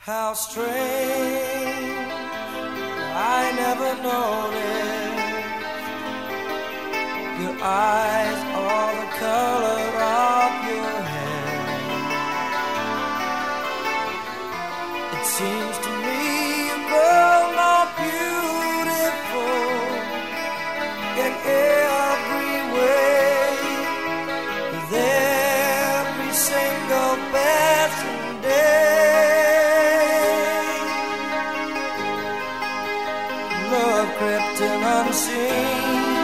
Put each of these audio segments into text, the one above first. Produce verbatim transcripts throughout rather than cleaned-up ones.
How strange, I never noticed your eyes are the color of your hair. It seems to me you grow more beautiful in every way with every single passing day. Love crept in unseen,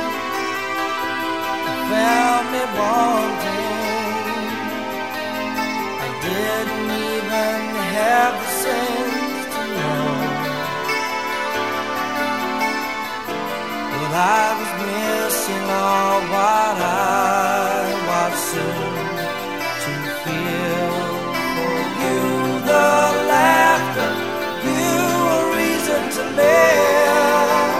found me wanting. I didn't even have the sense to know what I was missing or what I was soon to feel. For you, the laughter, you a reason to live.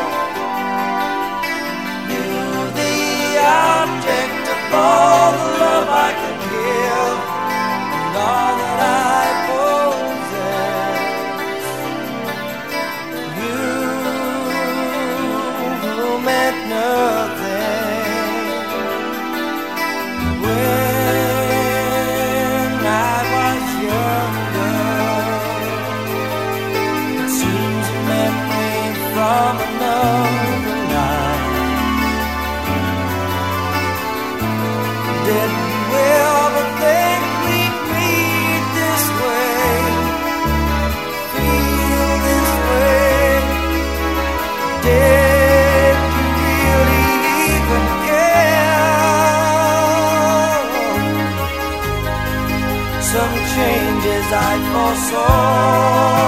You, the object of all the love I could give, and all that I possess. You who meant nothing when I was younger. It seems a memory from another life. Did we ever think we'd meet this way, feel this way? Did you really even care? Some changes I foresaw